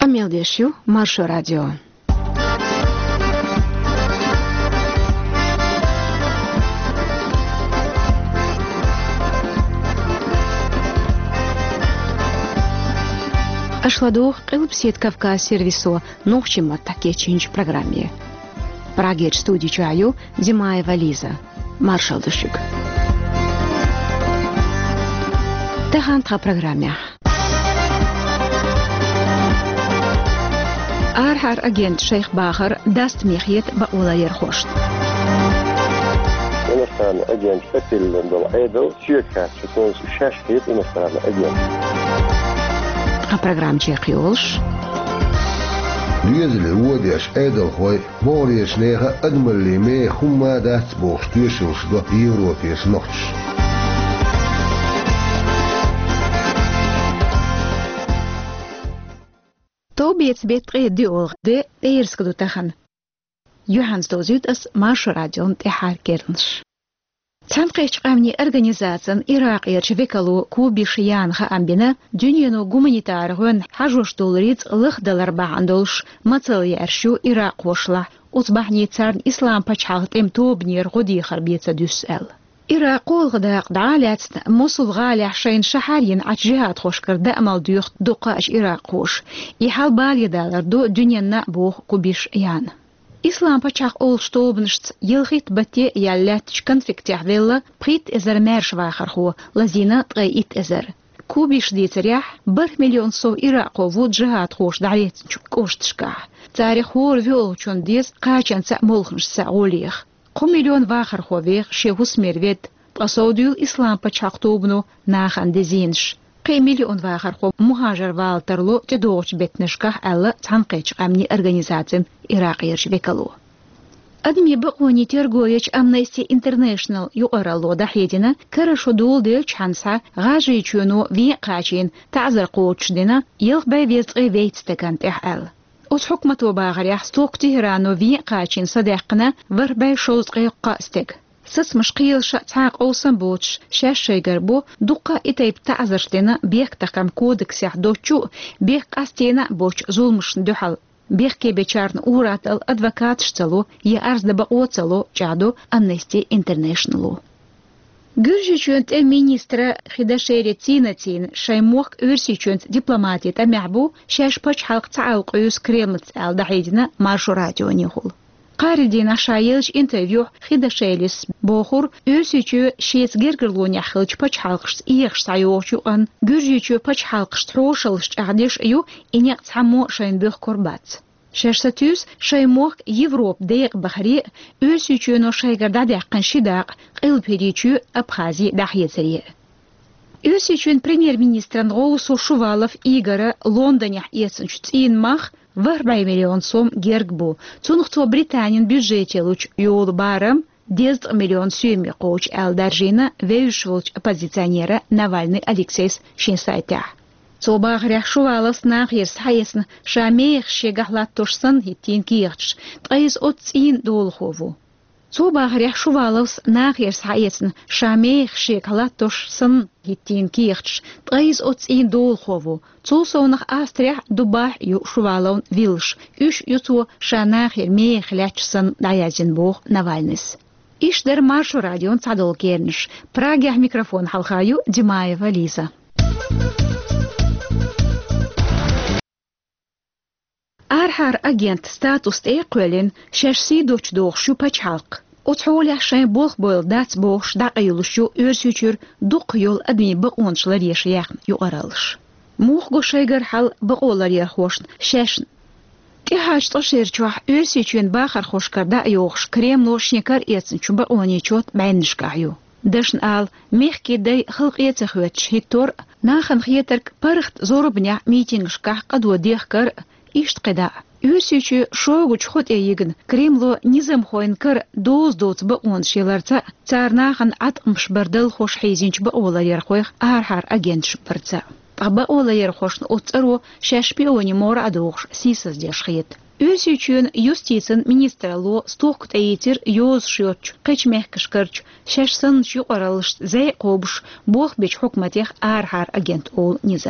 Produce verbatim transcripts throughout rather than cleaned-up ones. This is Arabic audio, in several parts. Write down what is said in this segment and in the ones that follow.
Камелдешью Маршо радио. Ашладух Кылпсет Кавказ сервисо нохчима таке чинч программе. Прагеч студии чаю Димаева Лиза. Маршал Душик. Тахантха программе. Архар агент Шейх Бахар даст мехет баула ерхошт. Иностранный агент Фатил Долайдл Сюрка Читон Шашкит иностранный агент. А программ Чехиолш. Лезли водяш Эдл Хой Бориш Неха Адмалиме Хума даст Бог Штюшилш до Европе с ночь. Tobiets betre dior de eerske do tahan. Johans dozut as Marshall Radio te harkerns. Tanqech qamni organization Iraqiyat Vekalu Kubishiyan ha ambina dünyano gumanitar gon hajosh dolrit lix dolar bandolsh matsali arshu Iraq qoshla utbahni tsarn islam pachalt em tobnir godi kharbiyatsa düsel. Iraq olgda qdalat Mosul gali عشرين شهرين عجهات خوش كردا أمال ديوخ دقاش إراق خوش يحال بالي دالر دو دنيا نابوخ كوبيش يان إسلام بچاق أول شتوبنشت يلغيت بتي يالات كونفليكت يحذيلا بريت إزر مارش واخر خو لزينا تغييت إزر كوبيش دي تريح بر مليون سو إراق وود جهات خوش دعيت كوش تشكاح تاريخ هور فيول چون ديز قاچان سا ملخنش سا غوليخ قم مليون واخر خو ويخ شيهوس ميرويت أصوديو إسلام بچاقتوبنو ناخن دزينش قي مليون واخر خو مهاجر والترلو تدوش بتنشكح ألا تنقيش أمني أرغانيزاتين إراقيرش بكالو أدمي بقوني ترغويش أمنيستي انترناشنال يقرالو دحيدنا كرشو دول ديلش حنسا غاجي چونو في قاچين تعذر قوتش دينا يلغ باي ويزغي ويتستكانت إحال أس حكمتو باغر يحستوق تهرانو في قاچين صديقنا ورباي شوزغي قاستك سس مشقيل شاتاق أوسن بوتش شاش شيغربو دقا إتايب تعزرتنا بيك تقام كودكس يحدوچو بيك قاستينا بوش زولمش ندوحل بيك كي بيچارن أورات الأدفاكات شتلو يأرز دبقوتلو جادو أمنيستي انترناشنالو Gürji çönt el ministra xidasheri tinatin şaymok ürsi çönt diplomati ta mehbu şaş paç halk taawq üs kremlts al dahidina Marshall Radio nihul. Qaridina şayılş interview xidashelis boxur ürsiçü şes gergerlun yaxılç paç halqış iyex sayoçu an gürjiçü paç halqış troşalış aqdish yu ineq tamo şaynbıx korbat. شاشتوس شايموخ يوروب ديق بحري أرسيچو نو شايغردا دقن شداق قلب هريچو أبخازي دحية سريع أرسيچون بريمير مينستران غوصو شوالف إيغارا لندن يح يسنش تين مخ وربعي مليون سوم جيرغبو تونختو بريطانيان بيجيتيلوچ يول بارم ديزد مليون سيومي قوچ ال درجينا ويشولچ оппозиционера Навальный Алексейс Шинсайтях صوباغ ريح شوالس ناغيرس حيسن شاميخ شيغهلات توشسن هيتين كيرتش تقيز اوتسين دول خوفو صوباغ ريح شوالس ناغيرس حيسن شاميخ شيغهلات توشسن هيتين كيرتش تقيز اوتسين دول خوفو تصونخ استريح دباح يو شوالون ويلش اش يوتو شاناغير ميخ لاتشسن دايازين بوغ نافالنس ايش در مارشو راديون صادول كيرنش براغيح ميكروفون حلقايو ديمايفا ليزا أرحر أجنت ستاتوس تيقولن شاشسي دوش دوغ شو بچالق وتحول عشان بوخ بول دات بوش داقيلو شو أرسيچور دوق يول أدمي بقونشلر يشيخن يقرالش موخ غو شيغر حال بقولر يخوشن شاشن كي حاج تشير چوح أرسيچون باخر خوش كردا يوخش كريم نوش نكر يتسن چو بقوني چوت بينشكايو دشن آل ميخ كي داي خلق يتخوتش هيتور ناخن خيترك برخت زوربنيا ميتينغشكاح قدو ديخكر إشت قدا يوسيچو شوغوچ خود ايگن كريملو نظام خوين كر دوز دوت بقون شيلرتا تارناخن عطمش بردل خوش حيزينچ بقولا يرخويخ آرحار أجنش برتا بقولا يرخوشن اوتسرو شاش بيوني مور ادوغش سيسز ديشخيت يوسيچون يوستيسن министрло стокт эйтер يوز شيوچ قيچ مهكشكرچ شاشسن شو قرالش زي قوبش بوخ بيچ حكمتيخ آرحار أجنت اول نظام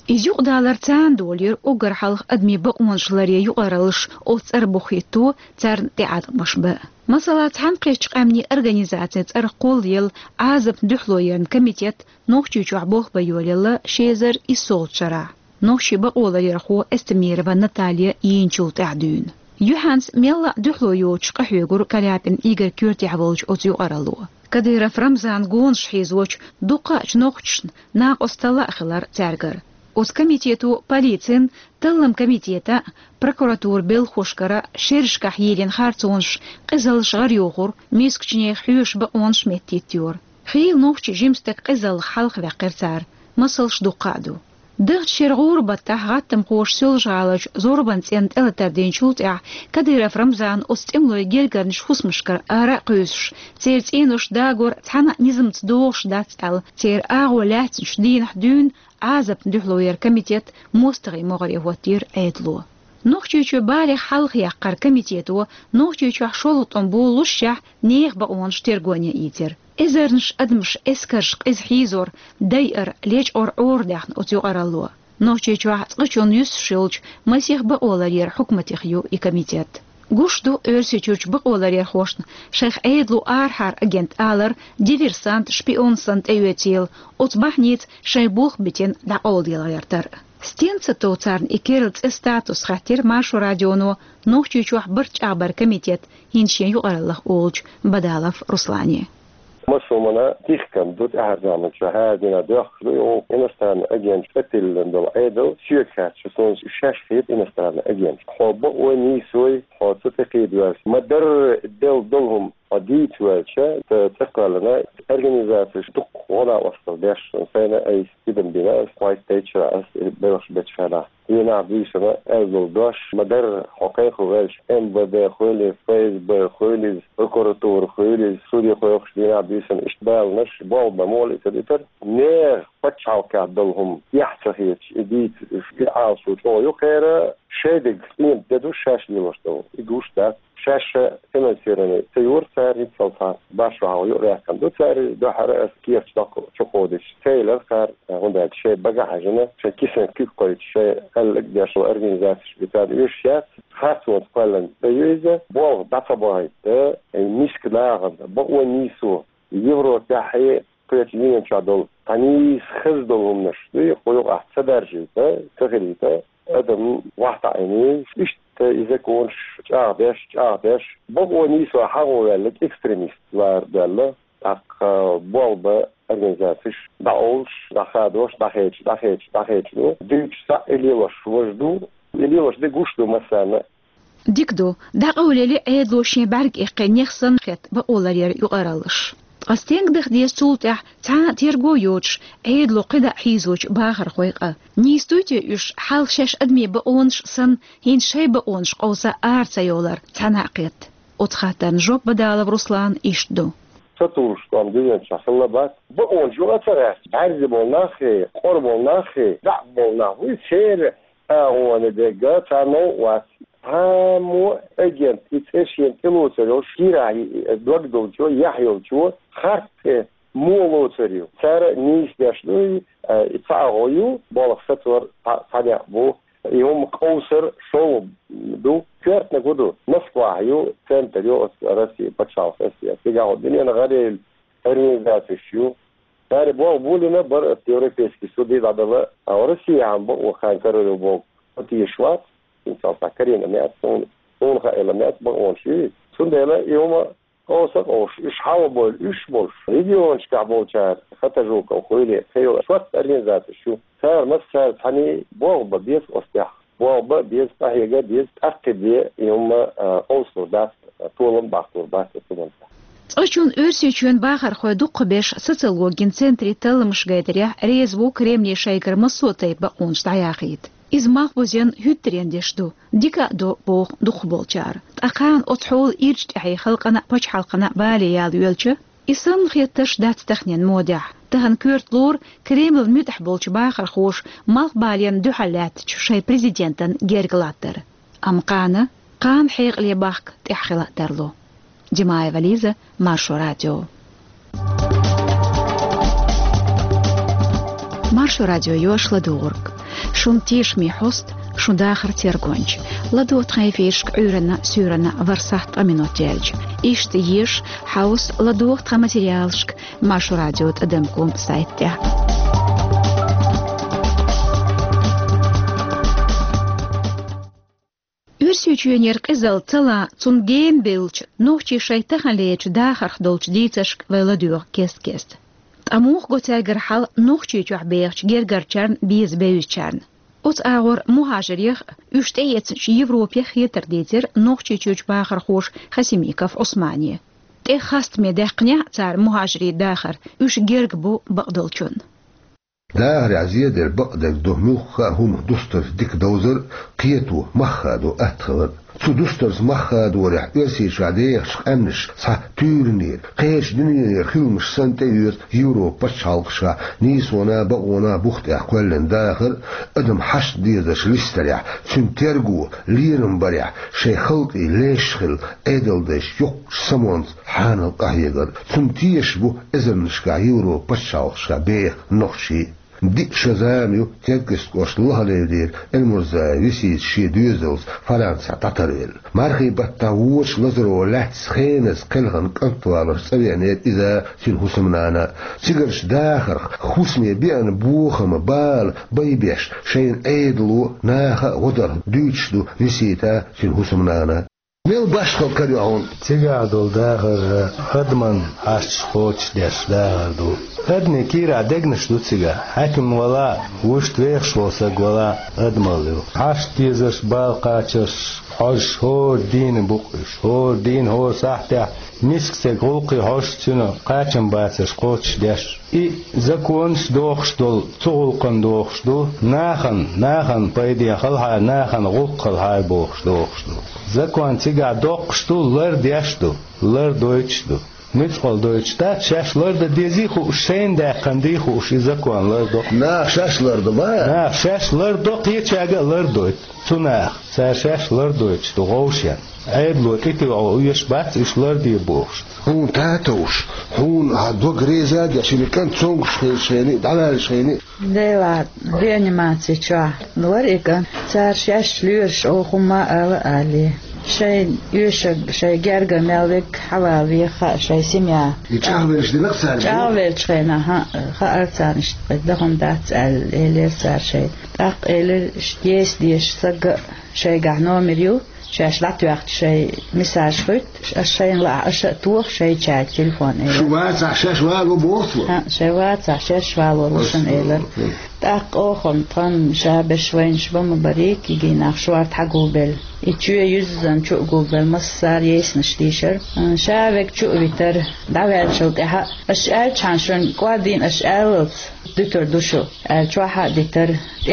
إزيق دالر تان دولير أوغر حلق أدمي بقوانشلاري يقرالش أو تسر بخيتو تار تعاد مشبه مثلا تحن قيش قامني أرغانيزاتي تسر قول يل عازب دحلوين كميتيت نوخشي جعبوخ بيوليلا شيزر إسول شرع نوخشي بقولا يرخو استمير ونتاليا ينشل تعدون يوهانس ميلا دحلويو تشقحيقور كاليابن إيغر كيرتي عبولج أوتيو أرالو كدير فرمزان قونش حيزوش دوقاش نوخشن ناق أستلا أخلار تارجر От комитету полицин, тылым комитета, прокуратур бел хошкара, шершках елен харцонш, қизал шғар йоғыр, мескчіне хүйш ба онш меттеттер. Хил нохчи жимстек қизал халқ вәқірсар, мысылш дуқаду. Дығт шерғур баттах ғаттым қош сөл жалыч, зорбан цент әліттерден чултя, кадыров Рамзан остемлой гелгарнш хусмышкар ара қүйсш, цер ценуш дагор тана низымц доғш дацал, цер ағу ләтсінш дейін дүйн, عازب دحلوير كميتيت مستغي مغري وطير ايدلو نوخجيچو بالي حلق يقر كميتيتو نوخجيچو شولط انبو لشح نيغ باونش تيرغونيا ايتر ازرنش ادمش اسكرش از حيزور داير ليج اور اور داخن اوتيو قرالو نوخجيچو قچون يس شيلج مسيخ باولارير حكمتي خيو اي كميتيت Гушту өрсичуч бақоларер хошн, шейх эйдлу архар агент алар, диверсант, шпионсант эйветил, отбахнит шейбух битен да олдилаертар. Стенца тоцарн и керылц статус хатир машу радиону, нохчучух бырч абар комитет, хинчен юараллах олч, Бадалов Руслане. مسلمنا تيخكم دوت أعزام شهادنا داخل أو إنستان أجين فتل عند العيدو شيكات شسون شاش فيت إنستان أجين حب ونيسوي حاطتقي دواس مدر دل دلهم عديت والشة تقلنا أرجنيزاتش دق ولا وصل داش سنة أي سيدم بناس وايت تيتش رأس بلش بتشفلا هنا بيسنا أول داش مدر حقيقة وش أم بده خولي فايز بخولي الكورتور خولي سوري خوش هنا بيسنا إشبال نش بال بمول إتديتر نير فتشاو كعدلهم يحتهيش إديت في عاصو شو يخير شادق إن تدو شاش ليوشتو يقوش ده شاش فينانسيرني تيور ساري صلصان باشو هاو يقرأ كم دو ساري دو حرق كيف تدقو شقودش سيلر خار هنده شيء بقى حاجنا شيء كيسن كيف قلت شيء قال اقداش وارجنيزاتش بتاع يوشيات خاصون قلن بيوزة بوغ داتابايت ميسك لاغن بقوة نيسو يورو تحي كريتينين شادول تانيس خزدولهم نش يقولوا احسن درجة تغريتا ادم واحد عيني إيش إذا كونش جابش جابش بقوا نيسوا حاولوا لك إكستريميست واردلا أك بولبا أرجنزاتش داولش دخادوش دخيتش دخيتش دخيتش نو ديش سا إليوش وجدو إليوش دي قشدو مثلا ديكدو دا قولي لي عيدلو شين بارك إقين يخصن خيط بقولارير يقرالش قستينك دخ دي سولتح تا تيرغو يوتش عيدلو قدا حيزوش باخر خويقة نيستوتي يش حال شاش أدمي بقونش سن هين شاي بقونش قوسا آرسا يولر تناقيت وتخاتن جوب بدالة برسلان إشدو ستورش قام ديان شخصنا بات بقونش جو أترس عرض بولناخي قرب بولناخي دع بولناخي سير أهوان ديگا تانو وات همو اجنت يتشين تلوتريو شيراي بلغدولچو يحيولچو خرط مولوتريو سر نيش داشنوي اتعاويو بالغ فتور صدق بو يوم قوسر شو دو كرت نقولو نصواعيو سنتريو راسي بتشاو فاسي تيجاو الدنيا غير organizatie شو daar bol bulina bar teoretski sudi dadala Rusija am bo khan karelo bo ti shwat insan takarina me son on kha element bo on shi sundela yoma اوسط او اشحاو بول اش بول ريديون شكعبو تشار ختجوك او خويلي خيو شوات organizatie شو صار مثلا ثاني بو بيس اوستيح بو بيس هي بيس اكدي يوم اوسط داس طولم باختور باس تمام Очун өрсөчөн багар хойду кыбеш социологин центри тылымыш гайдыря резву кремний шайгар масотай ба оншта яхит. Измах бузен хүттерендешду. Дика до бог дух болчар. Акан отхул ирж тахи халкана пач халкана бали ял юлчу. Исан хитташ дат тахнен модах. Таган курт лор Кремл мютах болч багар хош мах бален духалат шай президентен герглаттер. Амкана кан хейг ли бахк тахилаттерло. Димая Вализа, Маршо радио. مارشو راديو يوش لدورك شون تيش مي حست شون داخر تيرغونج لدو تخيفيش عورنا سورنا ورسات امينوتيلج إيش تيش حاوس لدو تخماتيريالشك مارشو راديو تقدمكم سايت تاع Ürsüçüner qızıl tala tun game bilç nohçi şeytahan leç daxar dolç ditaşk veladur kest kest. Amuq gotelger hal nohçi çuhbeğç gergerçern biz beyüçern. Ot ağır muhaciriyx üçteyet Avropa xeter detir nohçi çuhbaxar xoş Xasimikov Osmani. Te xast me daqnya tsar muhaciri daxar üç gerg bu baqdalçun. لا رعزية در بقدر دهنوخا هم دستر ديك دوزر قيتو مخادو أتخبر سو دسترز مخادو ورح إرسي شعديخ شقنش صح تورنير قيش دنير خيومش سنتير يورو بشالقشا نيسونا بقونا بوخت أحوالن داخل أدم حش ديزش لستريع سنترقو ليرن بريع شي خلطي ليشخل إدل ديش يوك سمونز حان القهيقر سنتيش بو إزرنشكا يورو بشالقشا بيخ نخشي دي شزاميو تلقس قوش الله ليدير المرزاي ويسيد شي دوزلز فرنسا تطريل مارخي بطاوش لزرو لحس خينس قلغن قنطوالر سبيانيت إذا سين حسمنانا سيقرش داخر خسمي بيان بوخم بال بيبيش شين ايدلو ناخا ودر دوچدو ويسيتا سين حسمنانا ميل باشخل كريون تيغادول داخر خدمن عش خوش ديش داخردو خدني كيرا دقنش دو تيغا حاكم ولا وشت ويخش وسق ولا ادماليو عش تيزش بالقاچش حوش هو دين بوقش هو دين هو ساحته مسك سيقولقي حوش تينو قاچن باتش خوش ديش اي زكونش دوخش دول تغلقن دوخش دو ناخن ناخن بايدي خلها ناخن غلق الهاي بوخش دوخش دو زكوان تيغا دوخش دو لر ديش دو لر دويش دو نتقل دويشتا شاش لر دا ديزيخو شين دا قنديخو شي زكوان لر دو نا شاش لر دو با نا شاش لر دو قيتشاقا لر دويت تناخ سا شاش لر دويش دو غوشيان عيد لو تيتو يشبات إيش لر دي بوخش هون تاتوش هون هادو غريزا عشان كان تونغ شيني دالا شيني ديلا ريانيماتي تشا نوريكا صار شاش ليرش او خما علي شيء يشق شيء جرجر مالك حوالي خ شيء سميا يتعاولش دي نقصان تعاولش خينا ها خارتانش بدهم دات اللي صار شيء اق اللي يس ديش سق شيء قعنو مريو شاش لعت وقت شيء مساج خيط الشيء لا أش توخ شيء شات تلفون شو واتع شاش والو بوصو ها شيء واتع شاش والو وصن إلى تاق أخن طن شاب شوين شبم بريك يجي نخشوارت حقوبل يتشوي يزن شو قوبل مصار يس نشتيشر شابك شو بيتر دعوة شو تها أشعل شانشون قادين أشعل دكتور دوشو الشواحة دكتور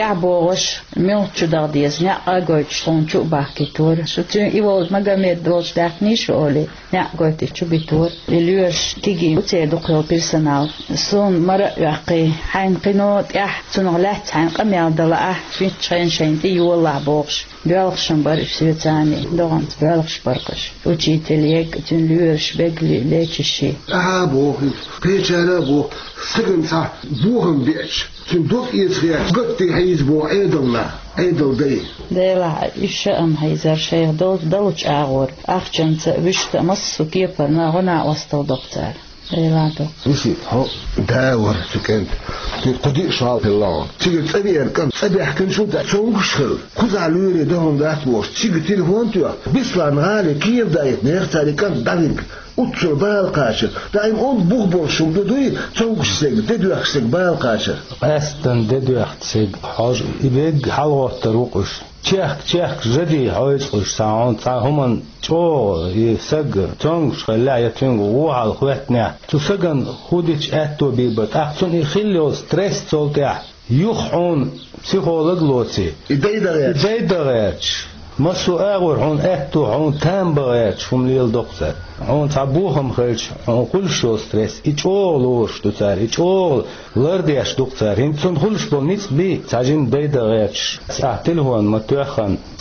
يعبوش ميل شو داديز نع أقول شلون شو باكي تور شو تين يوال ما قامت دوش داخني شو أولي نع قلت شو بيتور الليش تيجي وتيدقوا بيرسونال صون مرة يعقي حين قنوت يح سنغلات حين قم يعدل أح في شين شين تي يولع بوش بيالخ شنبر في سويتاني دغنت بيالخ برقش وجيت ليك تنليش بقلي ليش الشيء آه بوخي بيش أنا بو سجن صح بوهم بيش تندوق يسخيا قطي حيز بو عيدلنا عيدل دي ديلا إشام هيزر شيخ دول دولش أغور أخشنت بشت مصو كيبرنا غنا وسط دكتور ديلا دو وشي هو داور سكنت تقدي شال الله تيجي تبير كان تبي حكن شو ده شو مشكل خذ على لوري دهم ده وش تيجي تليفون تيا بيسلان غالي كيف دايت نيختاري كان دايك وتصل بالقاشر دايم أون بوخ بوشم بدوي تونغش سيج ددوخ سيج بالقاشر أستن ددوخ سيج حاج يبيج حلوة تروقش تشيخ تشيخ جدي حويس قش ساعون ساعهم تو يسج تونغش خلا يتونغ وعلى خواتنا تسجن خودش أتو بيبت أحسن يخليه ستريس صوتها يخون بسيخولوج لوتي يديدرش يديدرش مسو أغور هون أتو هون تام بغيتش هم ليل دكتور هون تعبوهم خيرش هون كل شو ستريس إيش أولوش دكتور إيش أول لرديش دكتور هين تون كلش بول نيت بي تاجين بيدرش ساعتل هون متوخن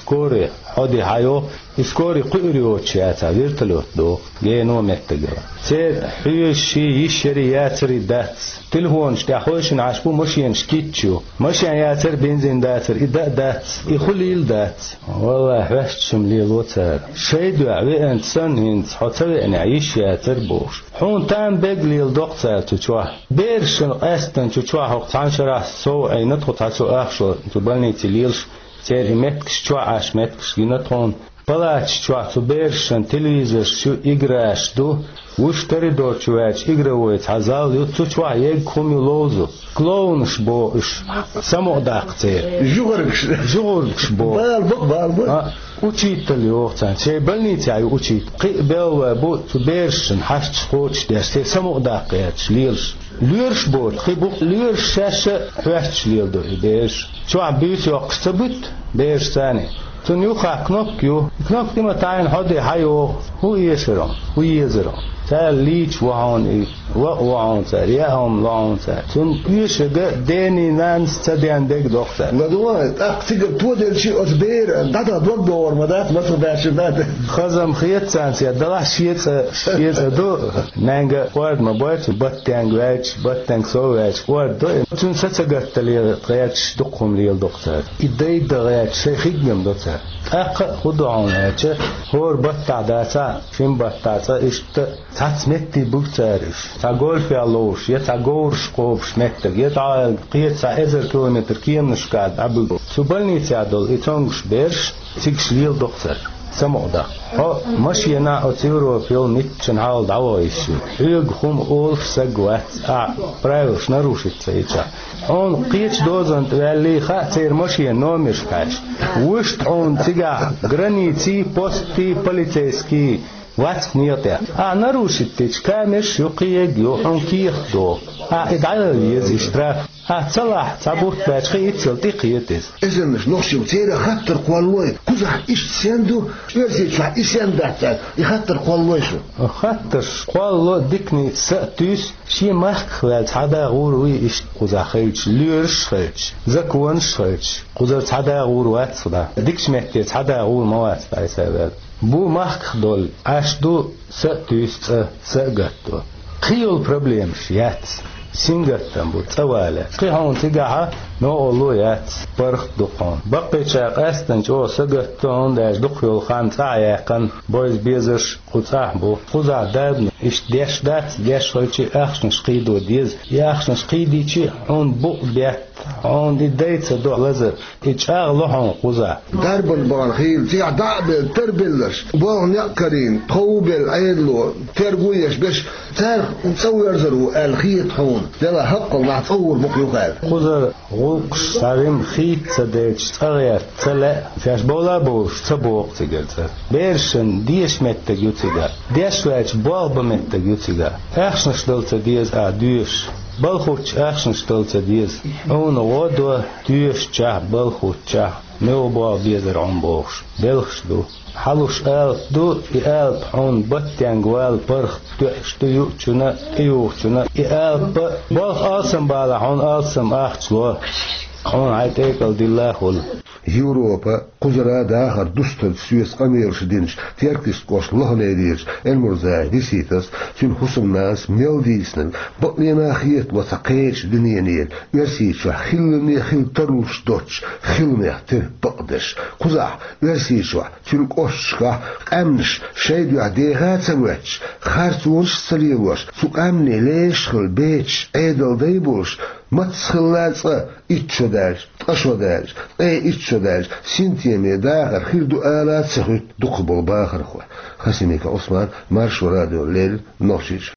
سكوري حدي حيو سكوري قيريو تشاتا فيرتلوت دو جينو متجرا سير حيشي يشري ياتري دات تلهون شتاخوش نعشبو مشين شكيتشو مشين ياتر بنزين داتر إدا دات يخليل دات والله وحش شملي لوتر شيدو عوي انت سن هنت حتوي ان عيش ياتر بوش حون تام بيقلي الدكتور تشوه بيرشن قاستن تشوه وقتان شرح سو اي نتخو تاسو اخشو تبالني تليلش تيري متكش تشوه عاش متكش جينتون بلاتش تشوه تبيرشن تلويزر شو إغراش دو وش تريدور تشوهاش إغراويت عزال يو تشوه يج كومي لوزو كلونش بوش سمو داق تير جغرقش جغرقش بو بالبق بالبق учит ли овцан се больница ай учит бел бу тубершн хаш хоч дер се само да кэч лилш лирш бо хибу лирш шаша хвач лил до беш чуа бис ёксабут беш сани тун юха кнопк ю кнопк дима тайн ходи хайо ху есеро ху есеро تاليش وعون وعون سريعهم لعون سر تون يشجع ديني نانس تدين دك دكتور ندوات أكتر تودل شيء أسبير دادا دوق دور مدات ما تبعش دادا خزم خيط سانسي دلا شيء شيء دو نانجا وارد ما بيت بتانج واج بتانج سو واج وارد دو تون ستجت تلي قياتش دقهم ليل دكتور إدي دقيات شيء خدمة دكتور أق خدعون هاتش هور بتاع داتا فين بتاع إشت تاتمتي بوتارش تقول في اللوش يتقول شقوف شمتك يتعال قيت إذا كيلومتر كيم نشكاد عبو سبلني تعدل إتونغش بيرش تيجش ليل دكتور سمع ده ها ماشي أنا أتيرو فيل نيتشن حال دعويش يج خم أولف سجوات آ برايوش نروش تيجا هون قيتش دوزنت واللي خاطر ماشي نومش كاش وشت هون تيجا غرانيتي بوستي بوليتسكي وات نيوتيا آ نروش تيج كامش يقيج يوحون كيخ دو آ إدعي يزيشتراف آ صلاح تابوت باش خيط سلطي قيتز إذا مش نقصي وتيرا خطر قوالوي كوزح إيش سيندو يرسي تشوح إيش سيندات يخطر قوالوي شو خطر قوالو ديكني سأتوس شي مخ خوال تحدا غوروي إيش قوزح خيتش ليرش خيتش زكوانش خيتش قوزر تحدا غوروات صدا ديكش مهتي تحدا غور موات باي سبب بو مخ دول أشدو سأتوس سأقتو خيول بروبليم شيات سينغتن بو توالا قيهون تقعها نو يات برخ دقون بقي شاق استن جو سقتون داش دقيول خان تعيقن بويز بيزش قطاع بو قطاع دابن إش ديش دات ديش خوشي أخشن شقيدو ديز يأخشن شقيدي چي عون بو بيات عون دي ديت دو لزر إش أغلوحون قطاع دربن بارخيل تيع دعبل تربلش بوغن يأكرين طوبل عيدلو تربويش بش تارخ نتصور زرو الخيط حون دلا حق الله تصور بقيوخال قطاع غوقش سارم خيط سديش تغير تلا فيش بولا بوش تبوق تقلت بيرشن ديش متك يوتيغا ديش واج بوالب متك يوتيغا اخشن شدلت ديز ا ديش بالخوش اخشن شدلت ديز اون غودو ديش جا بالخوش جا ميو بوال بيزر عن بوش بلخش دو حلوش آل دو إي آل بحون بطيان قوال برخ تحش تيو چنا تيو چنا إي آل بلخ آسم بالا حون آسم آخشلو حون عيتيكال دي الله خل يوروبا قزرا داخر دستر سويس قميرش دينش تيركس قوش لهنا ديرش المرزاي ديسيتس سن حسن ناس ميل ديسنن بطلنا خيط وثقيش دنيانيل يرسيش خلني خل تروش دوتش خلني تر بقدش قزع يرسيش سن قوشكا امنش شيدو عديغات سواتش خارتونش سليوش سوق امني ليش خل بيتش ايدل ديبوش ما تسخلاتس إتشو داش تقشو داش أي إتشو داش سنتيمي داخر خير دو آلات سخوت دقبل باخر خوا خسيميك عثمان مارشو راديو الليل نوشيش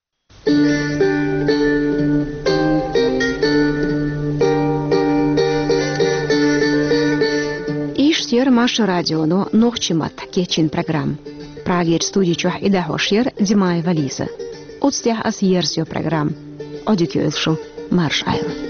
إيش سير مارشو راديو نو نوخشيمات كيتشين программ. Прагер студии чух и дахошер Димай Вализа. Отстях ас ерсио программ. Одикюэлшу Марш Айл.